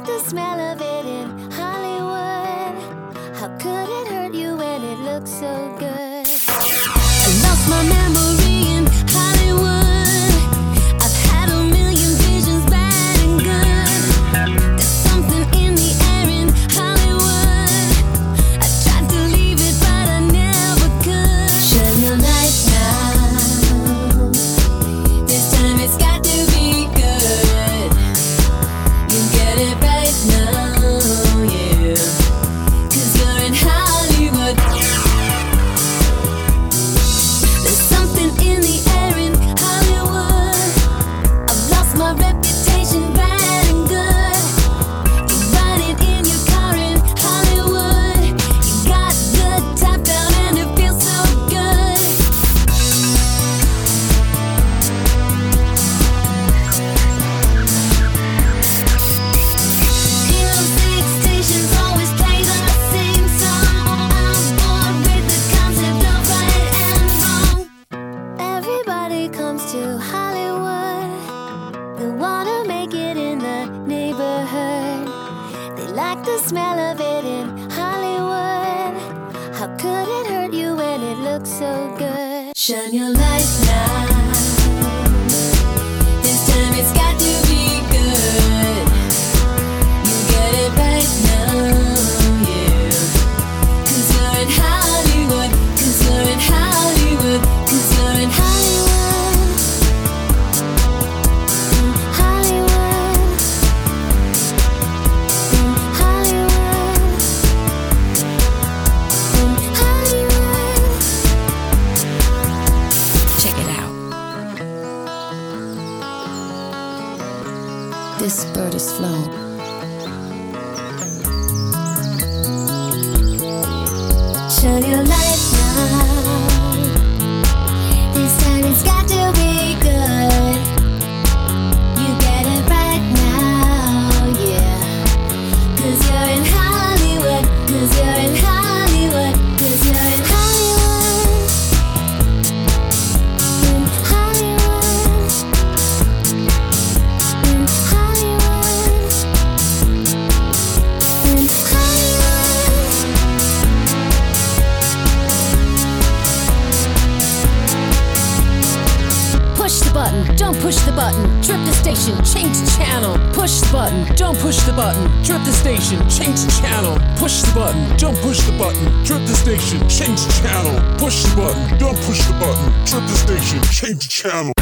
the smell of it in Hollywood. How could it hurt you when it looks so good? I lost my memory in Hollywood. I've had a million visions, bad and good. There's something in the air in Hollywood. I tried to leave it, but I never could. Shine your light now. This time it's got to be good. You get it right now, yeah. 'Cause you're in Hollywood. There's something in the air in Hollywood. I've lost my reputation, bad and good. You ride it in your car in Hollywood. You got the top down and it feels so good. Music stations always play the same song. I'm bored with the concept of right and wrong. Everybody comes to Hollywood. They wanna make it in the neighborhood. They like the smell of it in Hollywood. How could it hurt you when it looks so good? Shine your light now. This time it's got to be good. You get it right now, yeah. 'Cause you're in Hollywood. 'Cause you're in Hollywood. 'Cause you're in Hollywood. In Hollywood. In Hollywood. In Hollywood. Check it out. This bird is flown. Shine your light now. This time it's got to be good. You get it right now, yeah. 'Cause you're in Hollywood. 'Cause you're in Hollywood. 'Cause you're in Hollywood. In Hollywood. In Hollywood. In Hollywood. Push the button, don't push the button. Trip the station, change the channel. Push the button, don't push the button. Trip the station, change the channel. Push the button, don't push the button. Trip the station, change the channel. Push the button, don't push the button. Trip the station, change the channel.